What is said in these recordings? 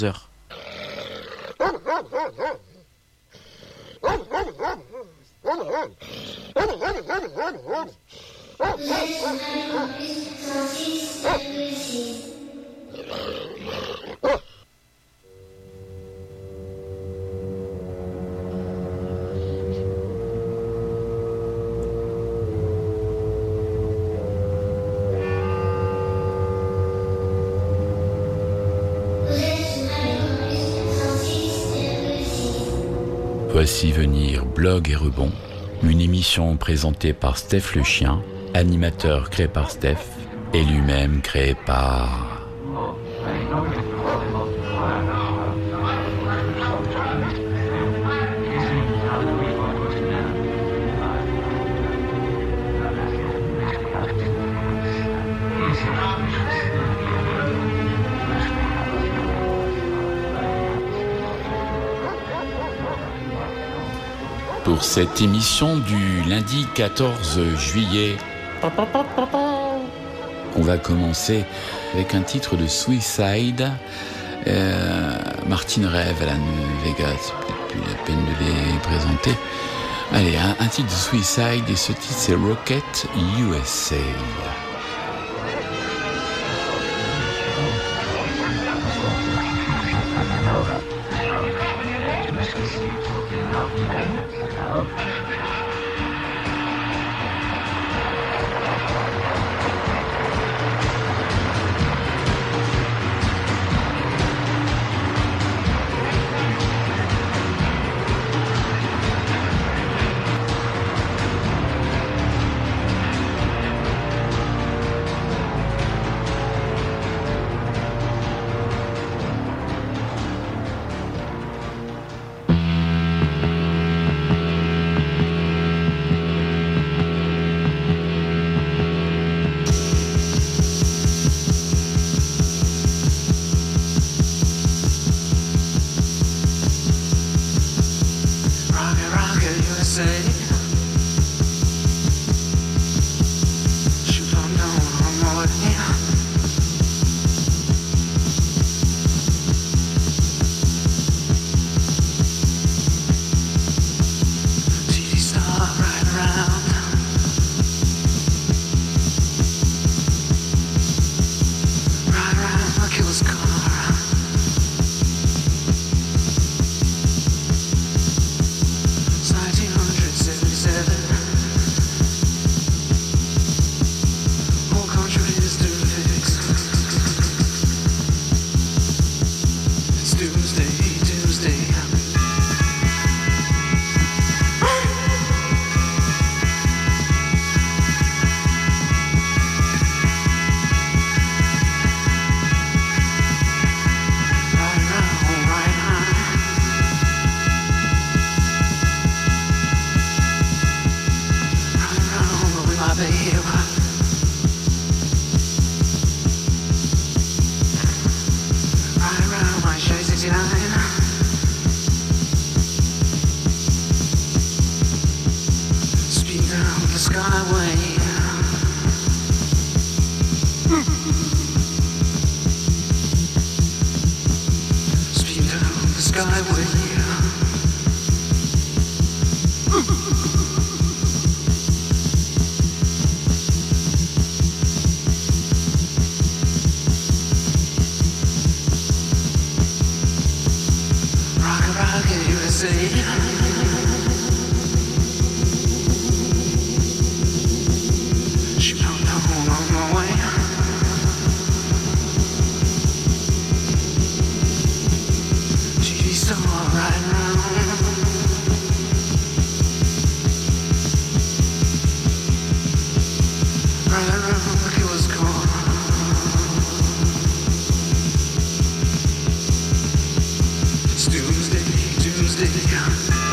heures. Voici venir Blog et Rebond, une émission présentée par Steph le chien, animateur créé par Steph et lui-même créé par... Pour cette émission du lundi 14 juillet, on va commencer avec un titre de Suicide. Martin Rev, Alan Vega, c'est peut-être plus la peine de les présenter. Allez, un titre de Suicide, et ce titre c'est Rocket USA. Doomsday.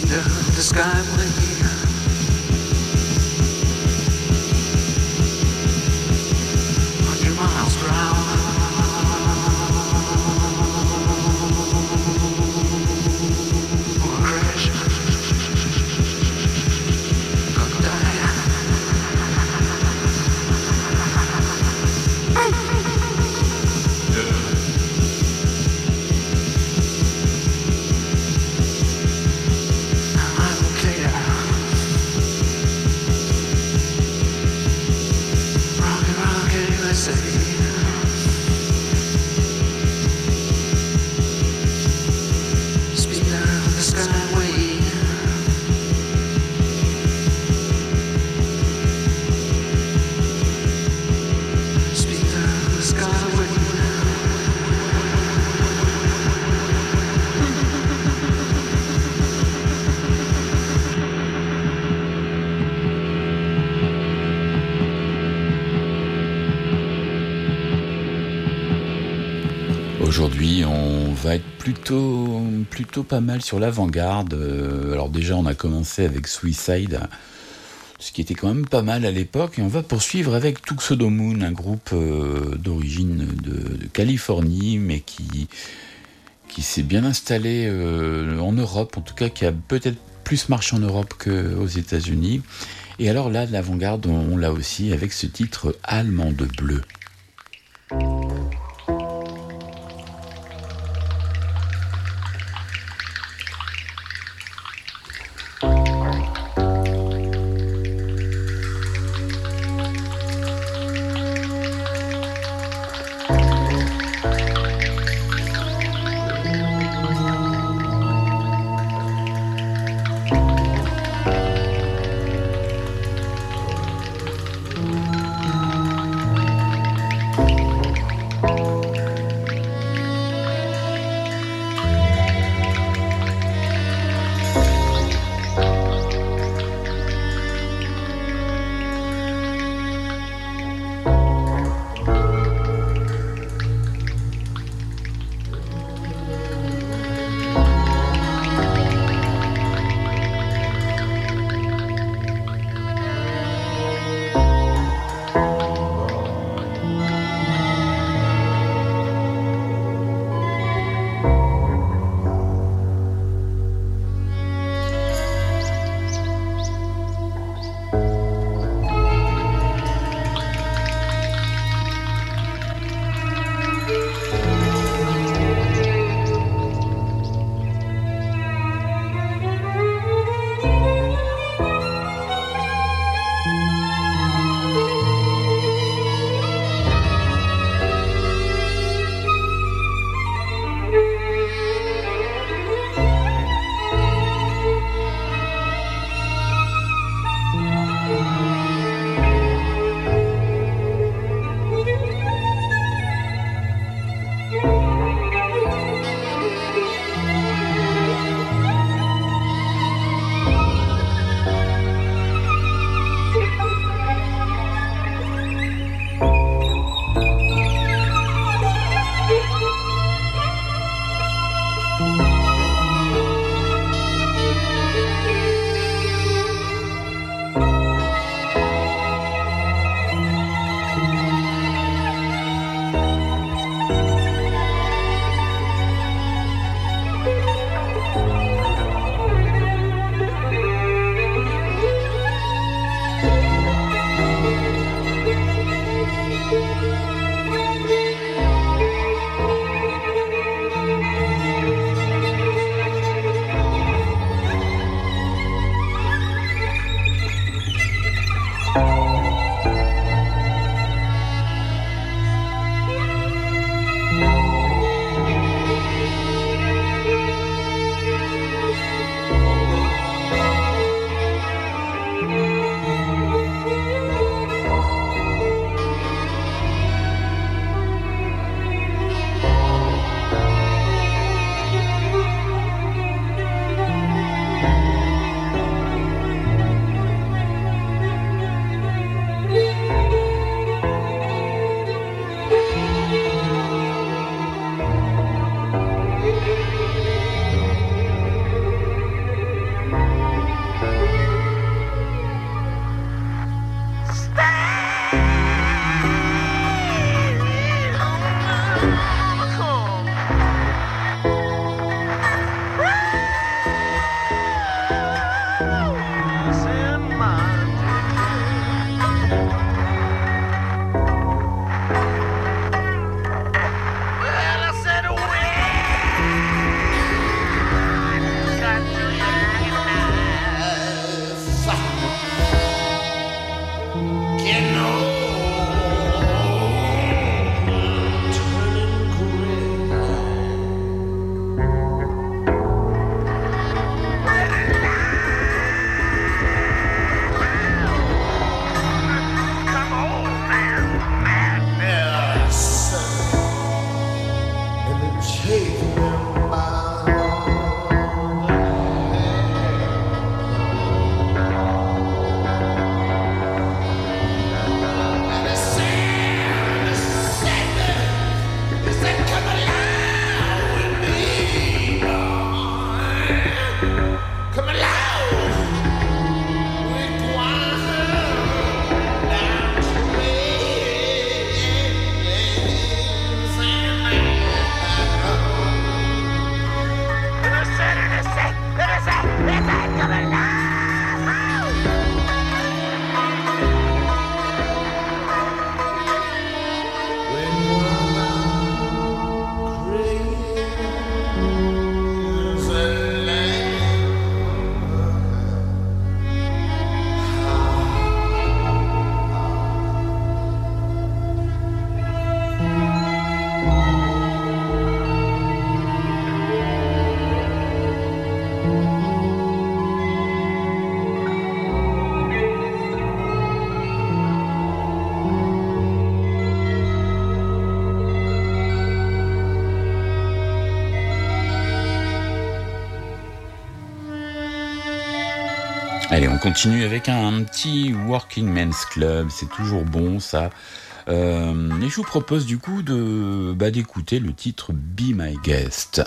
the skyway. 100 miles per hour. Or crash. Gonna die. Aujourd'hui, on va être plutôt pas mal sur l'avant-garde. Alors déjà, on a commencé avec Suicide, ce qui était quand même pas mal à l'époque, et on va poursuivre avec Tuxedo Moon, un groupe d'origine de Californie, mais qui s'est bien installé en Europe, en tout cas qui a peut-être plus marché en Europe qu'aux États-Unis. Et alors là, l'avant-garde, on l'a aussi avec ce titre Allemande bleue. Allez, on continue avec un petit Working Men's Club, c'est toujours bon ça. Et je vous propose du coup d'écouter le titre Be My Guest.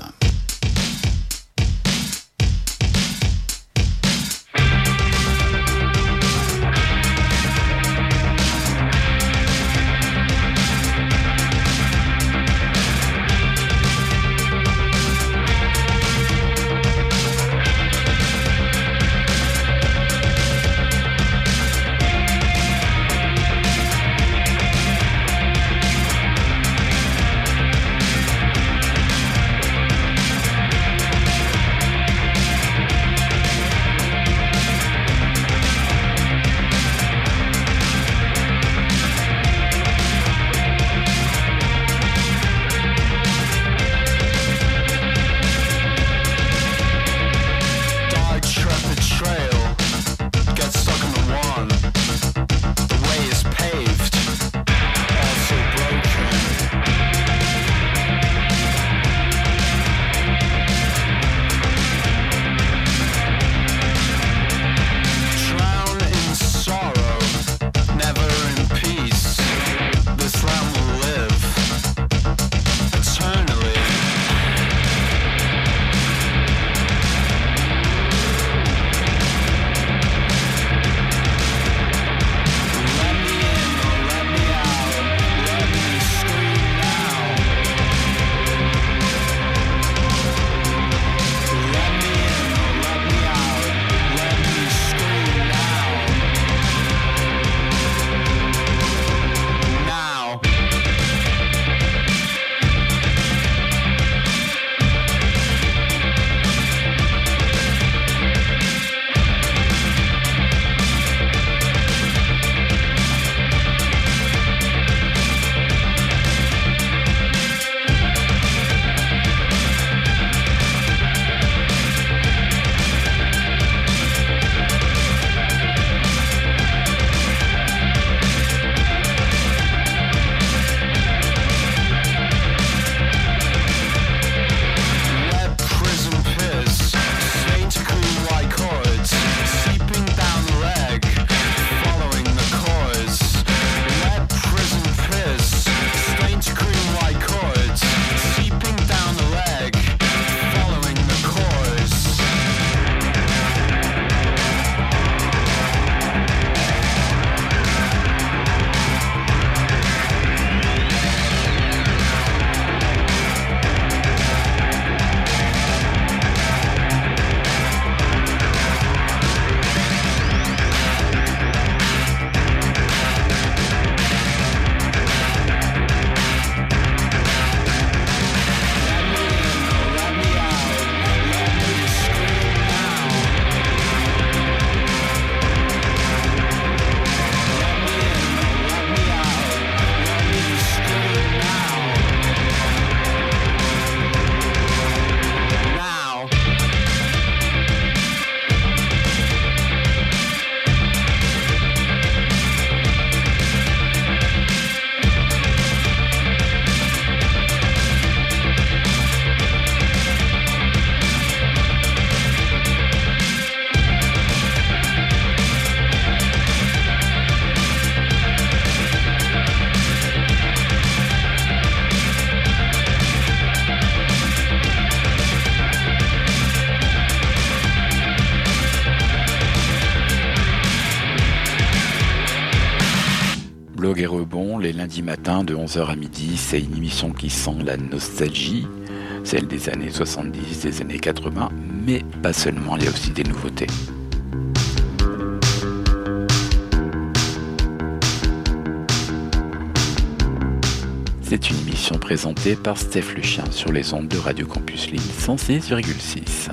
Vogue et Rebond, les lundis matins de 11h à midi. C'est une émission qui sent la nostalgie, celle des années 70, des années 80, mais pas seulement, il y a aussi des nouveautés. C'est une émission présentée par Steph Lucien sur les ondes de Radio Campus Lille 106,6.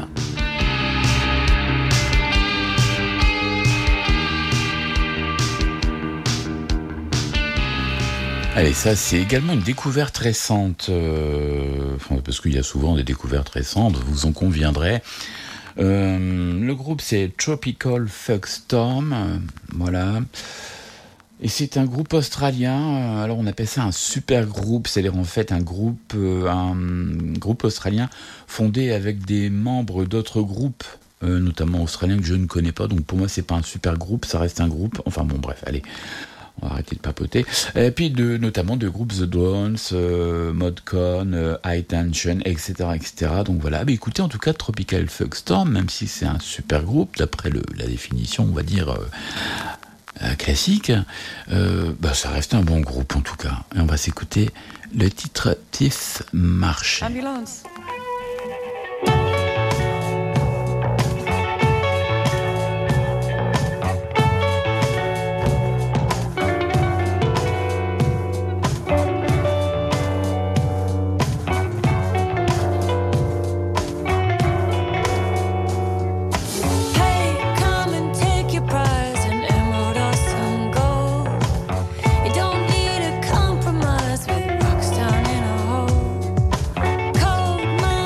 Allez, ça c'est également une découverte récente, parce qu'il y a souvent des découvertes récentes, vous en conviendrez. Le groupe c'est Tropical Fuckstorm, voilà. Et c'est un groupe australien, alors on appelle ça un super groupe, c'est-à-dire en fait un groupe australien fondé avec des membres d'autres groupes, notamment australiens que je ne connais pas, donc pour moi c'est pas un super groupe, ça reste un groupe, enfin bon bref, allez. On va arrêter de papoter. Et puis notamment de groupes The Drones, Modcon, High Tension, etc., etc. Donc voilà. Mais écoutez, en tout cas, Tropical Fuckstorm, même si c'est un super groupe, d'après la définition, on va dire classique, ça reste un bon groupe en tout cas. Et on va s'écouter le titre Tiff Marché. Ambulance. Cold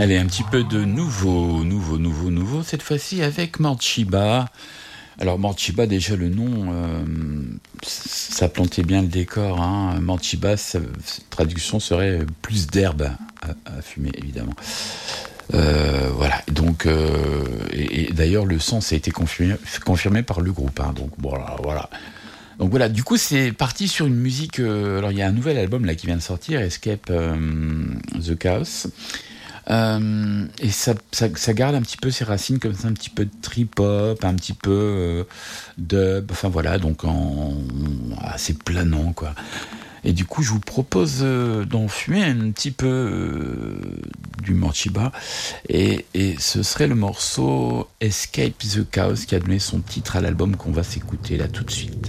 Allez, un petit peu de nouveau, cette fois-ci avec Morchiba. Alors Morchiba, déjà le nom, ça plantait bien le décor. Hein. Morchiba, sa traduction serait plus d'herbe à fumer, évidemment. Voilà, donc, et d'ailleurs le sens a été confirmé par le groupe. Hein. Donc voilà. Donc voilà, du coup c'est parti sur une musique. Alors il y a un nouvel album là qui vient de sortir, Escape the Chaos. Et ça garde un petit peu ses racines comme ça, un petit peu de trip-hop, un petit peu dub, enfin voilà, donc assez planant quoi. Et du coup je vous propose d'en fumer un petit peu du Morchiba et ce serait le morceau Escape the Chaos qui a donné son titre à l'album qu'on va s'écouter là tout de suite.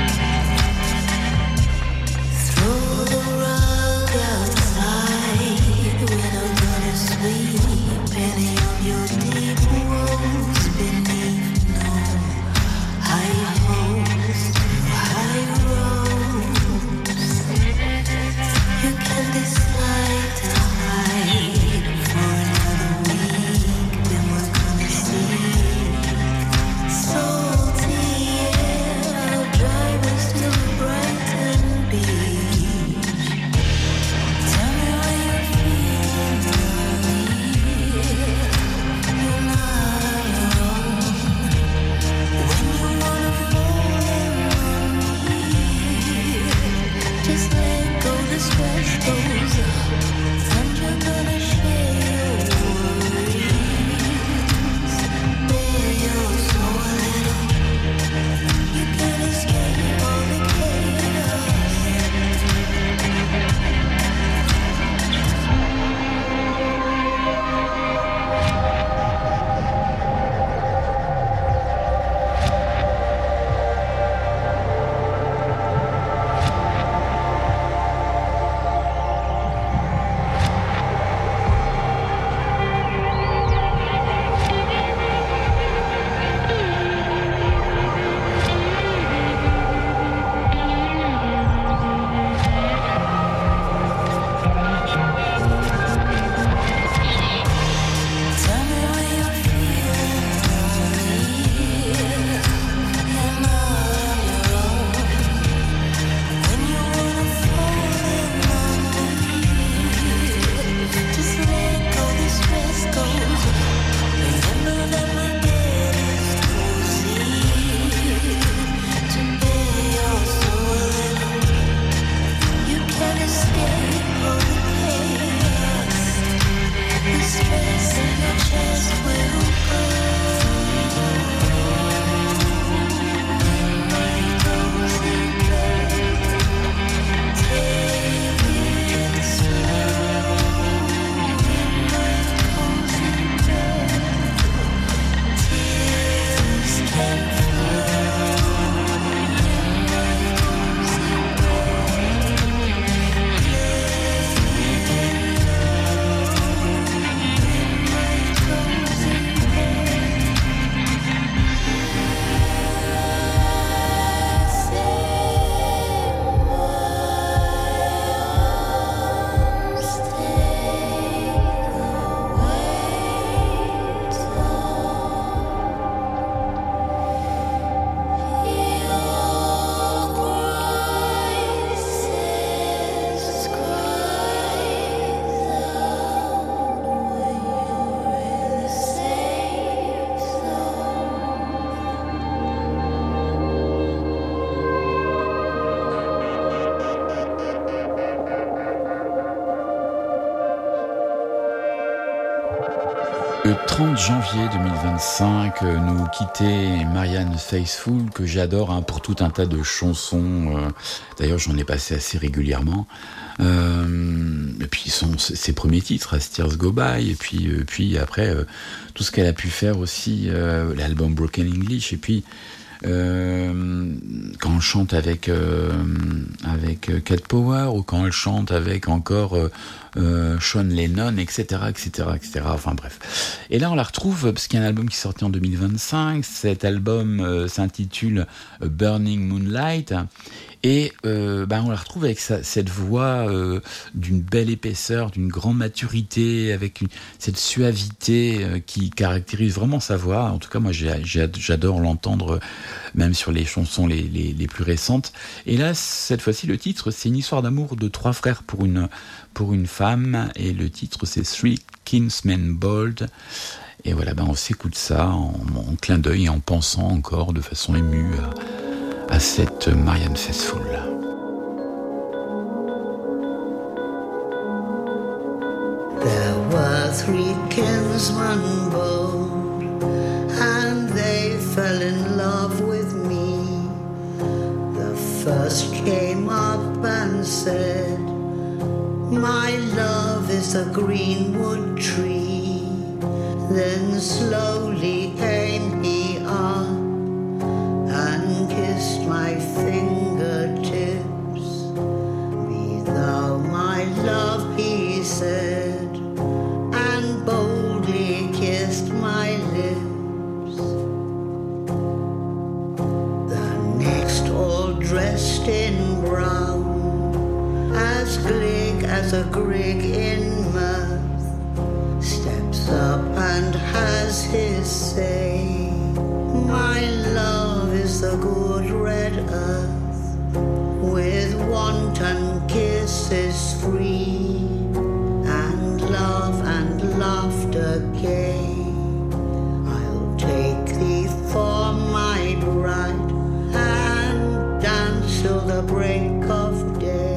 Throw the rug outside. Le 30 janvier 2025, nous quittait Marianne Faithfull, que j'adore pour tout un tas de chansons. D'ailleurs, j'en ai passé assez régulièrement. Et puis ses premiers titres, As Tears Go By, et puis après, tout ce qu'elle a pu faire aussi, l'album Broken English, et puis quand on chante avec Cat Power, ou quand elle chante avec encore Sean Lennon, etc. Enfin bref. Et là on la retrouve parce qu'il y a un album qui est sorti en 2025. Cet album s'intitule Burning Moonlight. Et on la retrouve avec cette voix d'une belle épaisseur, d'une grande maturité, avec cette suavité qui caractérise vraiment sa voix. En tout cas, moi, j'adore l'entendre, même sur les chansons les plus récentes. Et là, cette fois-ci, le titre, c'est une histoire d'amour de 3 frères pour une femme. Et le titre, c'est Three Kinsmen Bold. Et voilà, on s'écoute ça en clin d'œil et en pensant encore de façon émue à cette Marianne Faithfull. There were 3 kinsmen bold, and they fell in love with me. The first came up and said, my love is a greenwood tree. Then slowly came he up and kissed my fingertips. Be thou my love, he said, and boldly kissed my lips. The next, all dressed in brown, as glig as a grig in mirth, steps up and has his say. My love is the good red earth, with wanton kisses free, and love and laughter gay. I'll take thee for my bride, and dance till the break of day.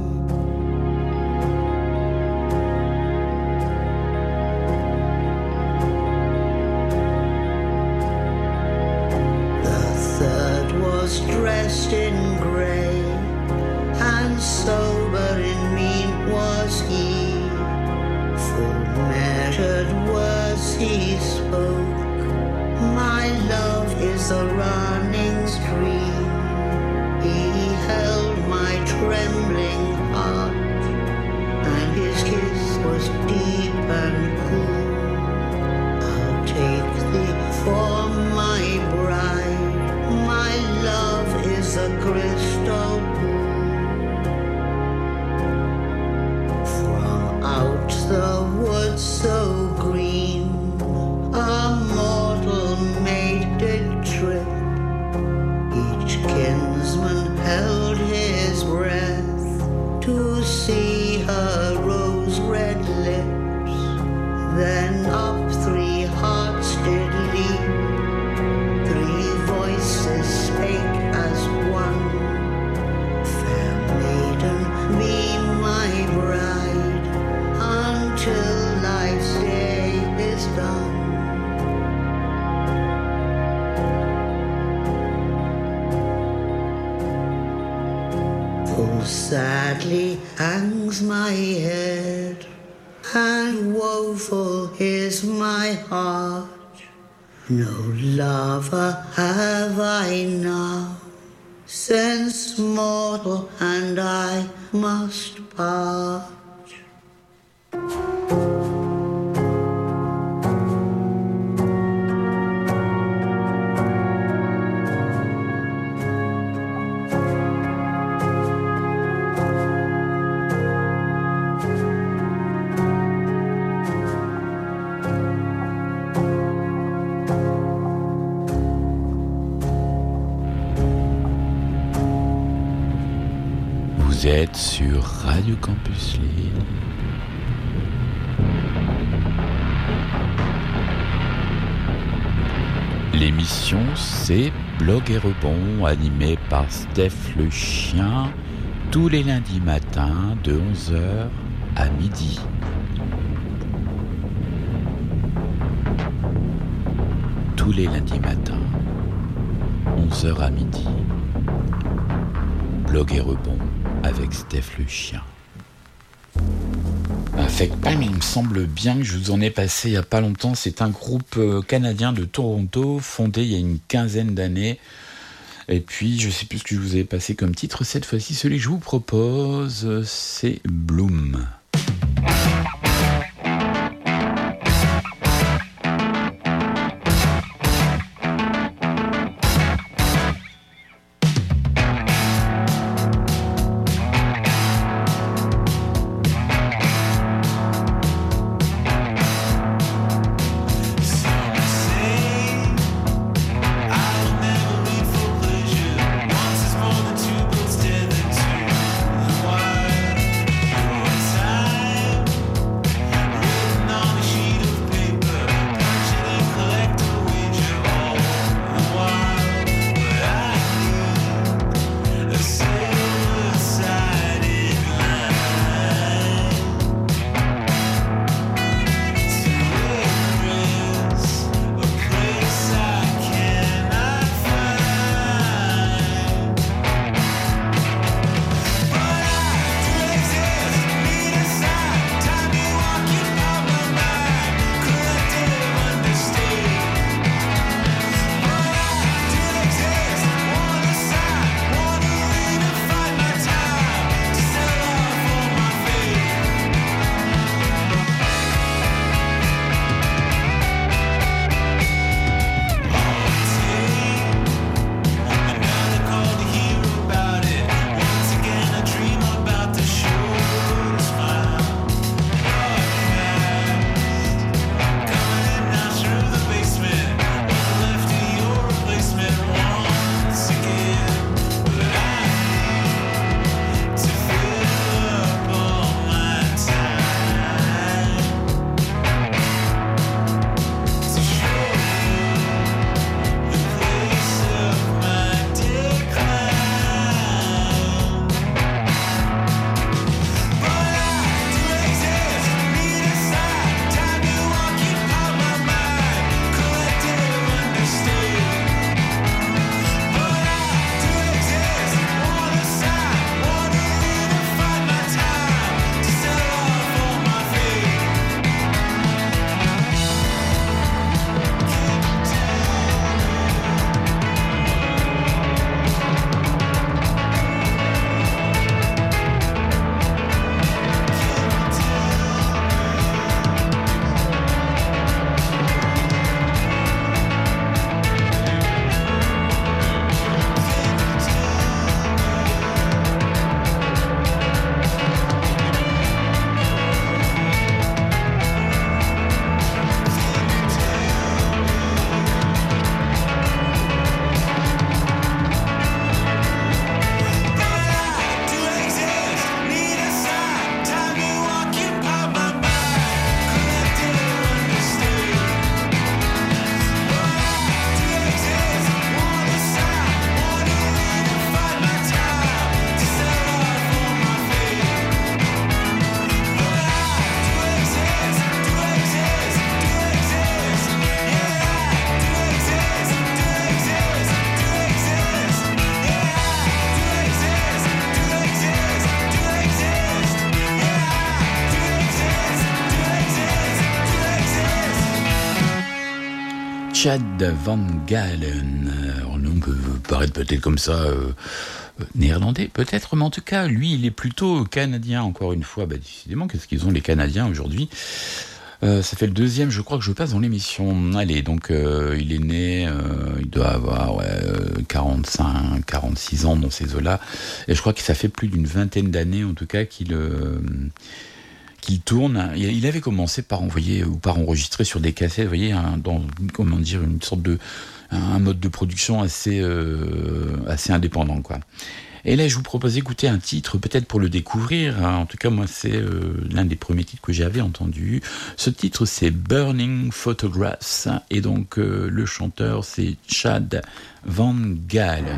Dressed in grey, and sober in mien was he. Full measured words he spoke. My love is the running stream. He held my trembling heart, and his kiss was deep and cool. I'll take thee for my bride. My love is a crystal pool. From out the woods so green, a mortal maid did trip. Each kinsman held his breath to see her rose-red lips. Then up 3 hearts did leap. 3 voices spake as one. Fair maiden, be my bride, until life's day is done. Full sadly hangs my head, and woeful is my heart. No lover have I now, since mortal and I must part. Vous êtes sur Radio Campus Lille. L'émission c'est Blog et Rebond, animé par Steph le Chien, tous les lundis matins de 11h à midi. tous les lundis matins, 11h à midi. Blog et rebond avec Steph le chien. Fake Palm, il me semble bien que je vous en ai passé il n'y a pas longtemps. C'est un groupe canadien de Toronto, fondé il y a une quinzaine d'années. Et puis, je ne sais plus ce que je vous ai passé comme titre. Cette fois-ci, celui que je vous propose, c'est Bloom. Chad Van Galen. Alors, le nom peut paraître peut-être comme ça néerlandais, peut-être, mais en tout cas, lui, il est plutôt canadien, encore une fois. Décidément, qu'est-ce qu'ils ont les Canadiens aujourd'hui ? Ça fait le deuxième, je crois, que je passe dans l'émission. Allez, donc, il est né, il doit avoir 45, 46 ans dans ces eaux-là. Et je crois que ça fait plus d'une vingtaine d'années, en tout cas, qu'il tourne. Il avait commencé par envoyer ou par enregistrer sur des cassettes, vous voyez, dans, comment dire, une sorte de un mode de production assez indépendant, quoi. Et là, je vous propose d'écouter un titre, peut-être pour le découvrir. En tout cas, moi, c'est l'un des premiers titres que j'avais entendu. Ce titre, c'est Burning Photographs. Et donc, le chanteur, c'est Chad Van Galen.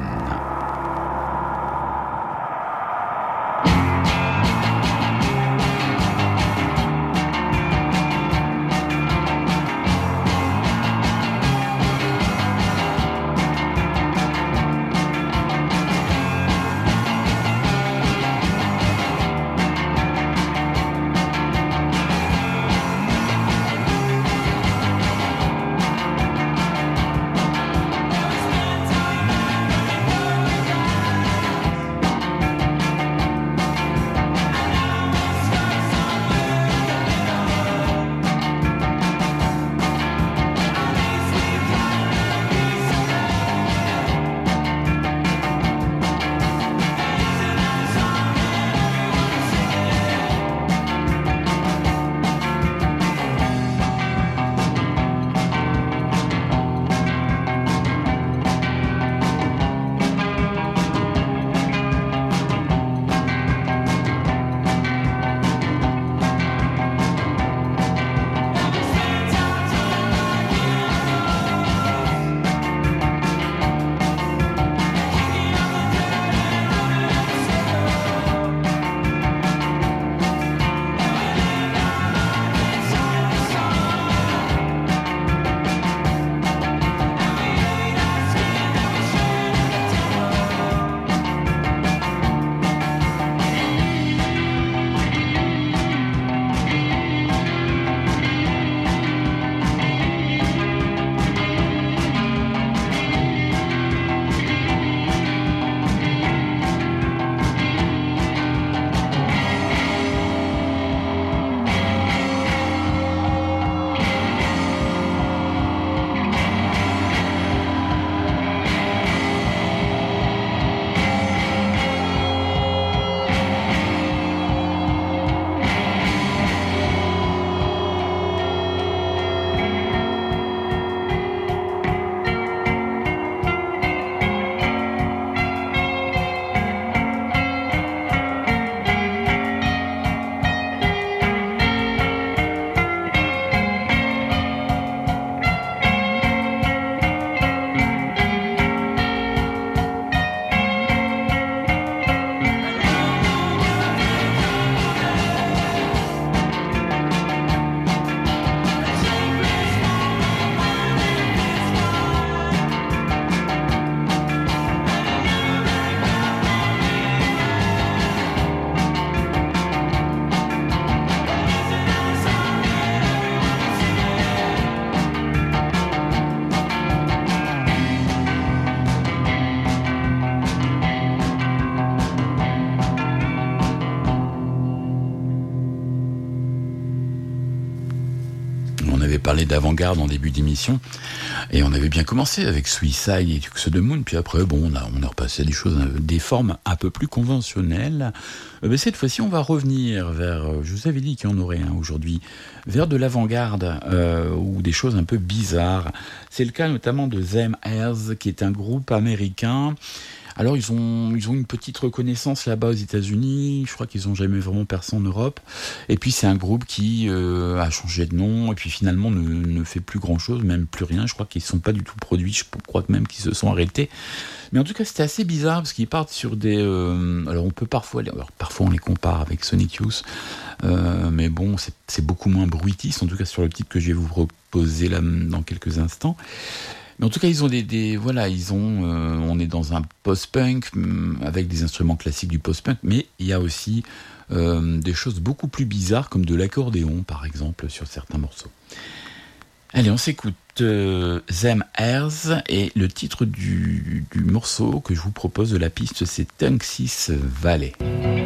On avait parlé d'avant-garde en début d'émission, et on avait bien commencé avec Suicide et To the Moon, puis après, on est repassé à des choses, des formes un peu plus conventionnelles. Mais cette fois-ci, on va revenir vers, je vous avais dit qu'il y en aurait un aujourd'hui, vers de l'avant-garde, ou des choses un peu bizarres. C'est le cas notamment de Them Airs, qui est un groupe américain. Alors ils ont une petite reconnaissance là-bas aux États-Unis. Je crois qu'ils n'ont jamais vraiment percé en Europe. Et puis c'est un groupe qui a changé de nom et puis finalement ne fait plus grand-chose, même plus rien. Je crois qu'ils ne sont pas du tout produits. Je crois même qu'ils se sont arrêtés. Mais en tout cas, c'était assez bizarre parce qu'ils partent sur des. Alors on peut parfois on les compare avec Sonic Youth, mais bon, c'est beaucoup moins bruitiste. En tout cas, sur le titre que je vais vous proposer là dans quelques instants. Mais en tout cas, ils ont on est dans un post-punk avec des instruments classiques du post-punk, mais il y a aussi des choses beaucoup plus bizarres comme de l'accordéon, par exemple, sur certains morceaux. Allez, on s'écoute Them Airs et le titre du morceau que je vous propose de la piste, c'est Tunxis Valley.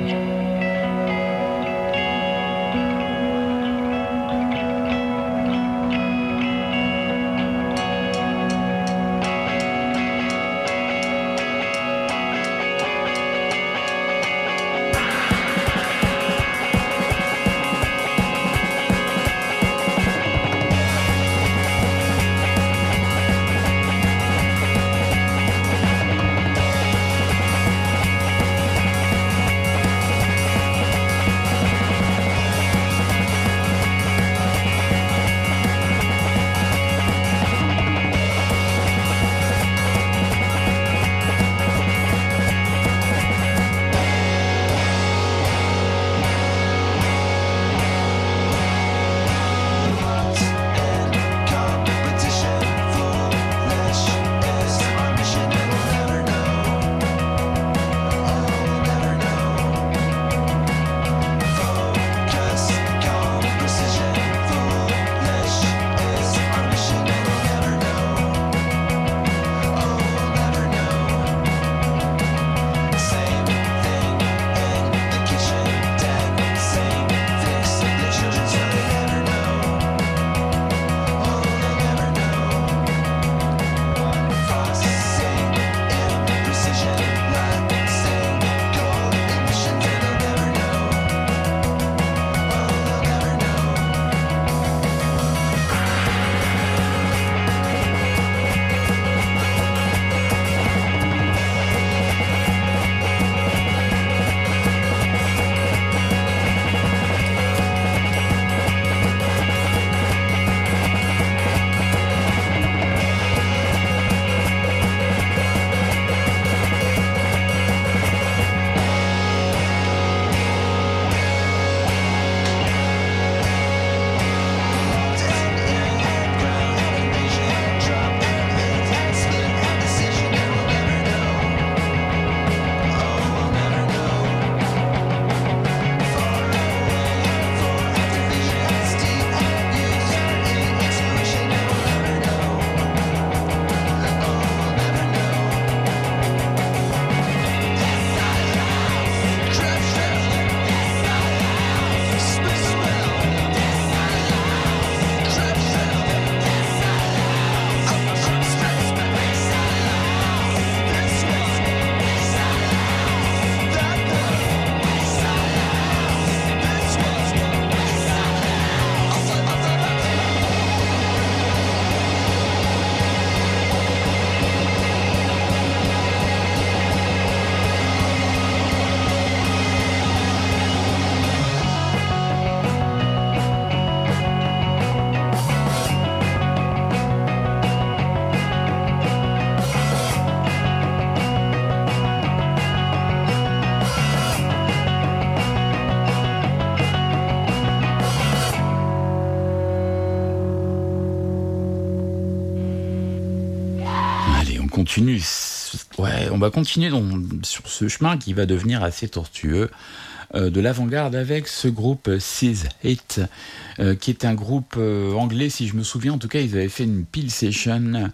continue. Ouais, on va continuer sur ce chemin qui va devenir assez tortueux de l'avant-garde avec ce groupe Seize Hit, qui est un groupe anglais, si je me souviens. En tout cas, ils avaient fait une pile session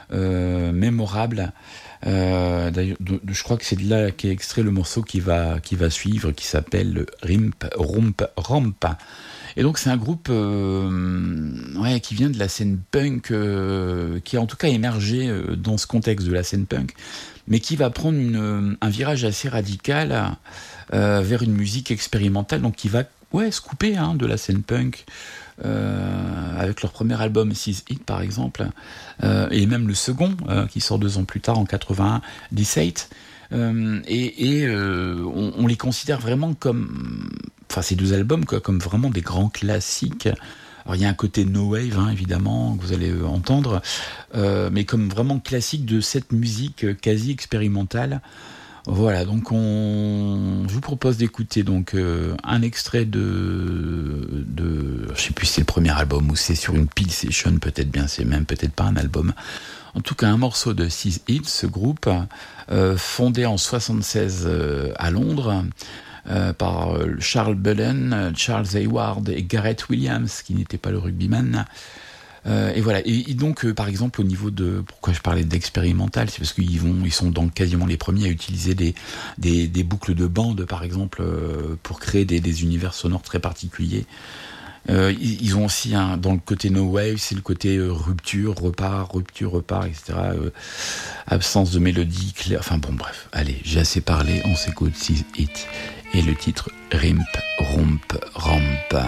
mémorable. D'ailleurs, je crois que c'est de là qu'est extrait le morceau qui va suivre, qui s'appelle Rimp Romp. Et donc c'est un groupe qui vient de la scène punk, qui a en tout cas émergé dans ce contexte de la scène punk, mais qui va prendre un virage assez radical vers une musique expérimentale, donc qui va se couper de la scène punk, avec leur premier album Six Hit par exemple, et même le second qui sort 2 ans plus tard en 81, Deceit. On les considère vraiment comme, ces 2 albums comme vraiment des grands classiques. Alors il y a un côté no wave évidemment que vous allez entendre, mais comme vraiment classique de cette musique quasi expérimentale. Voilà, donc je vous propose d'écouter donc un extrait de je sais plus si c'est le premier album ou c'est sur une Peel Session, peut-être bien, c'est même peut-être pas un album. En tout cas, un morceau de Six Hit, ce groupe fondé en 76 à Londres par Charles Bullen, Charles Hayward et Gareth Williams, qui n'était pas le rugbyman. Et voilà. Et donc, par exemple, au niveau de, pourquoi je parlais d'expérimental, c'est parce ils sont donc quasiment les premiers à utiliser des boucles de bande, par exemple, pour créer des univers sonores très particuliers. Ils ont aussi dans le côté no wave, c'est le côté rupture, repart, etc. Absence de mélodie claire. Enfin bon, bref. Allez, j'ai assez parlé. On s'écoute Six Hit et le titre Rimp, Rump, Ramp.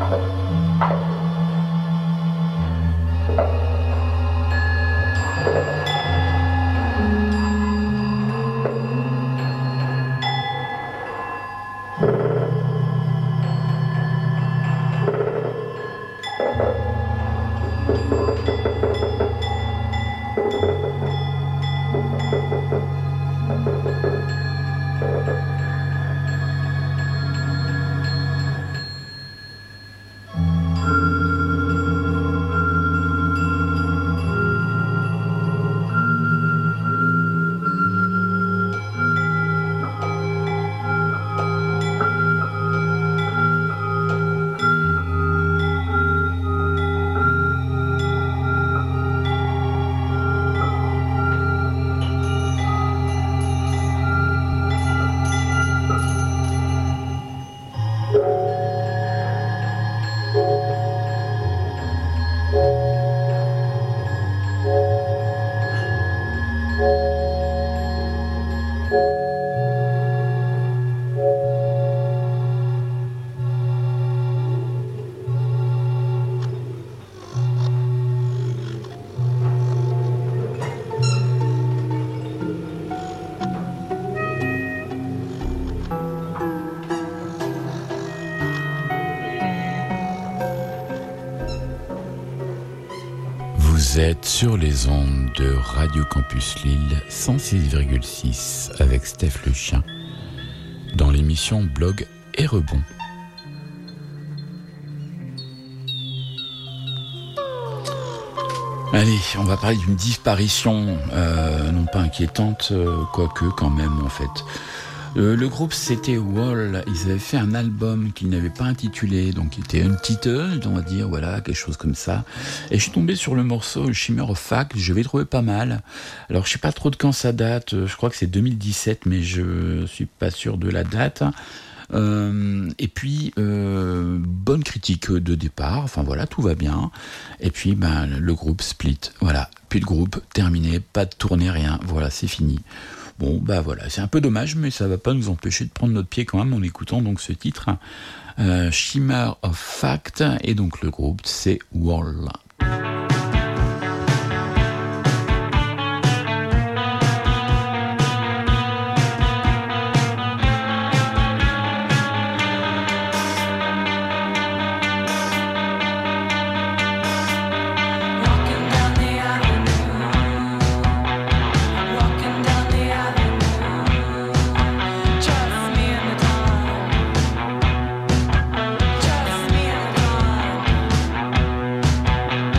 Vous êtes sur les ondes de Radio Campus Lille 106,6 avec Steph le Chien dans l'émission Blog et Rebond. Allez, on va parler d'une disparition, non pas inquiétante, quoique quand même en fait. Le groupe c'était Wall, ils avaient fait un album qu'ils n'avaient pas intitulé, donc qui était Untitled, on va dire, voilà, quelque chose comme ça. Et je suis tombé sur le morceau Shimmer of Fact, je l'ai trouvé pas mal. Alors je sais pas trop de quand ça date, je crois que c'est 2017, mais je suis pas sûr de la date. Et puis bonne critique de départ, enfin voilà, tout va bien. Et puis le groupe split, voilà, plus de groupe, terminé, pas de tournée, rien, voilà, c'est fini. Bon, voilà, c'est un peu dommage, mais ça va pas nous empêcher de prendre notre pied quand même en écoutant donc ce titre, Shimmer of Fact, et donc le groupe c'est Wall. Just me and the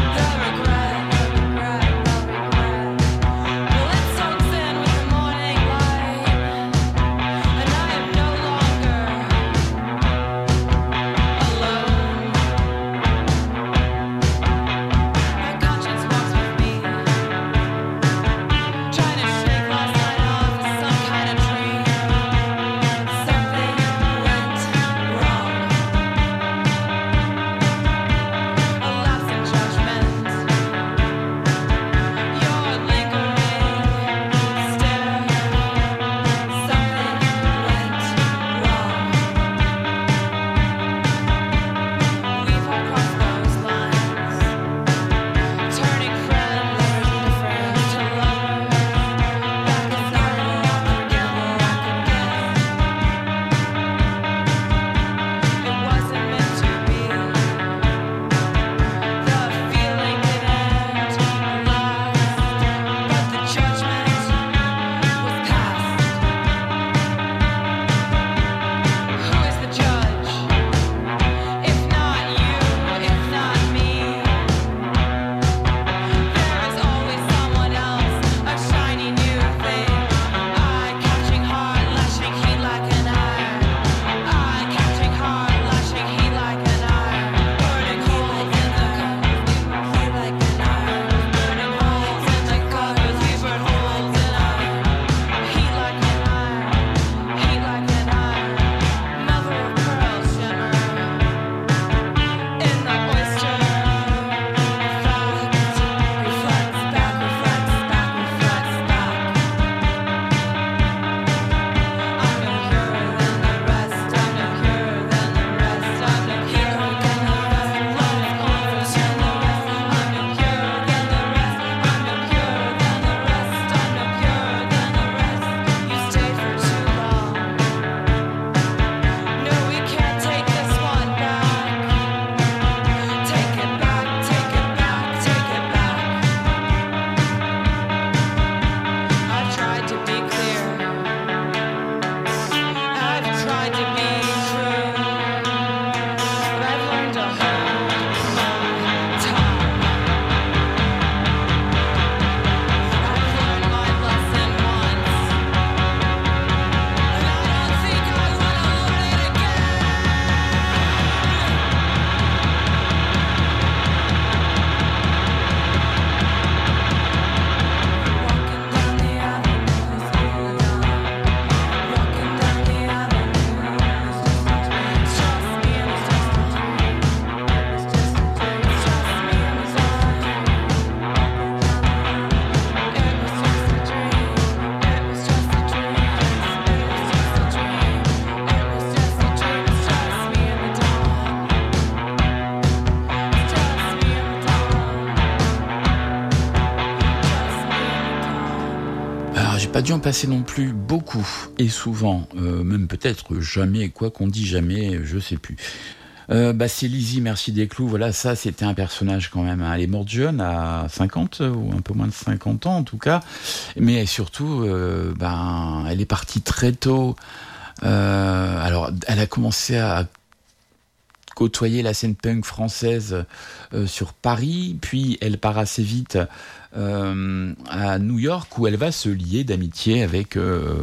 pas dû en passer non plus beaucoup et souvent, même peut-être jamais, quoi qu'on dit jamais, je sais plus. C'est Lizzie Merci des Clous, voilà, ça c'était un personnage quand même, hein. Elle est morte jeune, à 50 ou un peu moins de 50 ans en tout cas, mais surtout, elle est partie très tôt. Alors, elle a commencé à côtoyer la scène punk française sur Paris, puis elle part assez vite à New York, où elle va se lier d'amitié avec,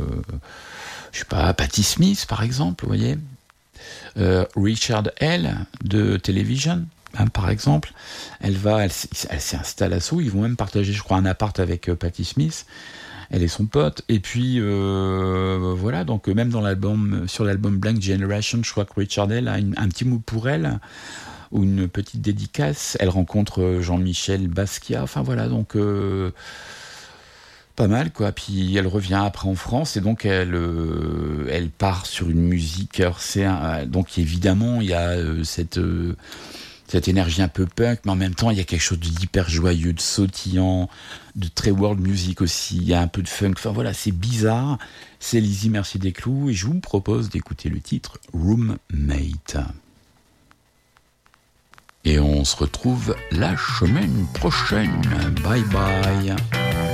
Patti Smith par exemple, vous voyez. Richard L. de Television, hein, par exemple. Elle s'installe à Sceaux. Ils vont même partager, je crois, un appart avec Patti Smith. Elle est son pote. Et puis, voilà. Donc, même sur l'album Blank Generation, je crois que Richard L. a un petit mot pour elle, ou une petite dédicace. Elle rencontre Jean-Michel Basquiat. Enfin, voilà. Donc, pas mal, quoi. Puis elle revient après en France et donc elle part sur une musique. Alors donc évidemment il y a cette énergie un peu punk, mais en même temps il y a quelque chose d'hyper joyeux, de sautillant, de très world music aussi. Il y a un peu de funk. Enfin voilà, c'est bizarre. C'est Lizzie Merci des Clous et je vous propose d'écouter le titre Roommate. Et on se retrouve la semaine prochaine. Bye bye.